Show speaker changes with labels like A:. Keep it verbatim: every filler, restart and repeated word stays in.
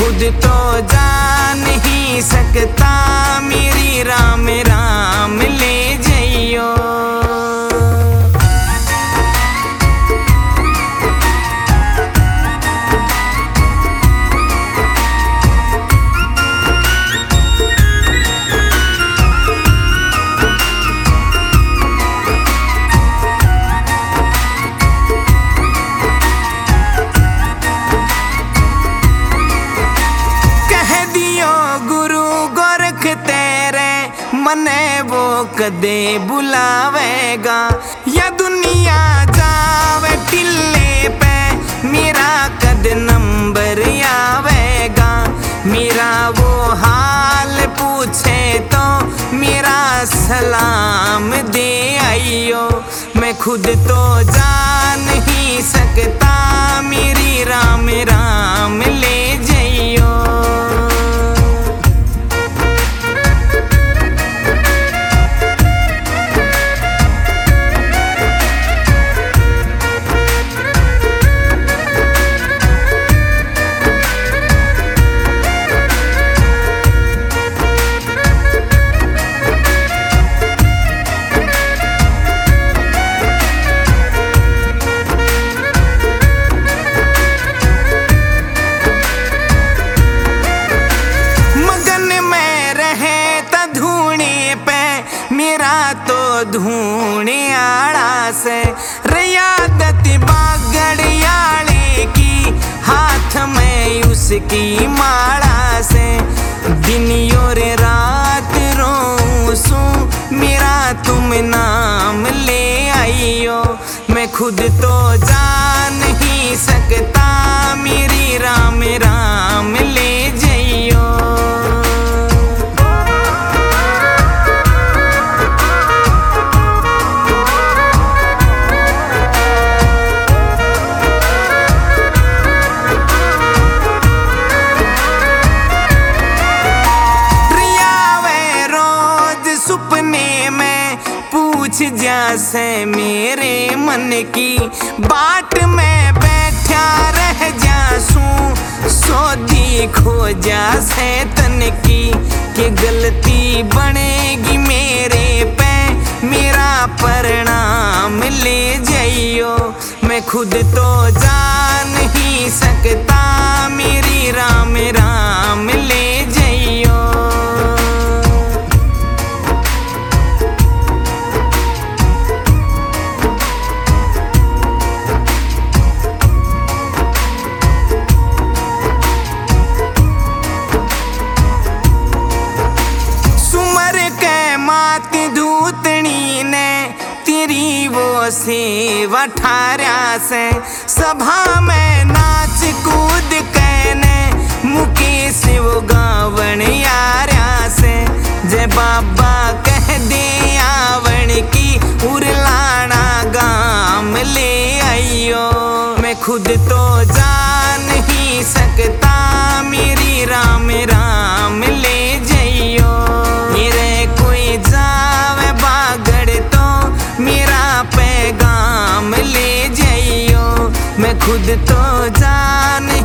A: खुद तो जा नहीं सकता, मेरी राम राम ले जइयो। मने वो कदे बुलावेगा, या दुनिया जावे टिल्ले पे मेरा कद नंबर आवेगा। मेरा वो हाल पूछे तो मेरा सलाम दे आइयो। मैं खुद तो जा नहीं सकता, मेरी राम राम ले जइयो। तो धूणे आड़ा से रियादत बागड़ियाले की, हाथ में उसकी माला से दिन और रात रोसू मेरा तुम नाम ले आइयो। मैं खुद तो जा नहीं सकता, मेरी राम राम ले जइयो। जैसे मेरे मन की बाट में बैठा रह जासूं, सोधी खो जासे तन की कि गलती बनेगी मेरे पे मेरा परिणाम ले जइयो। मैं खुद तो जा नहीं सकता, मेरी राम राम ले जइयो। सेवा ठार्या से सभा में नाच कूद कहने मुकेश वो गावण यार्या से, जय बाबा कह दे आवण की उरलाना गाम ले आइयो। मैं खुद तो जा नहीं सकता, मेरी राम राम ले जइयो। मेरे कोई जावे बागड़ तो मेरा पैगाम ले जइयो। मैं खुद तो जान